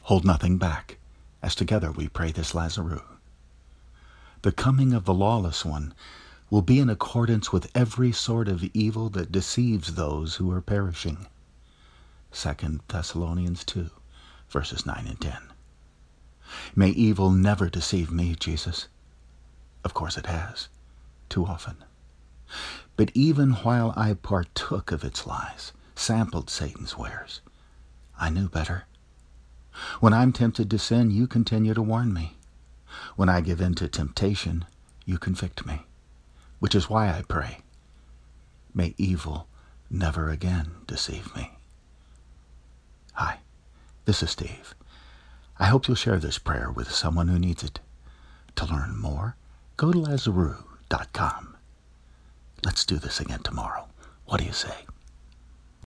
Hold nothing back, as together we pray this Lazarus. The coming of the lawless one will be in accordance with every sort of evil that deceives those who are perishing. 2 Thessalonians 2, verses 9 and 10. May evil never deceive me, Jesus. Of course it has, too often. But even while I partook of its lies, sampled Satan's wares, I knew better. When I'm tempted to sin, you continue to warn me. When I give in to temptation, you convict me, which is why I pray, may evil never again deceive me. Hi, this is Steve. I hope you'll share this prayer with someone who needs it. To learn more, go to Lazarus.com. Let's do this again tomorrow. What do you say?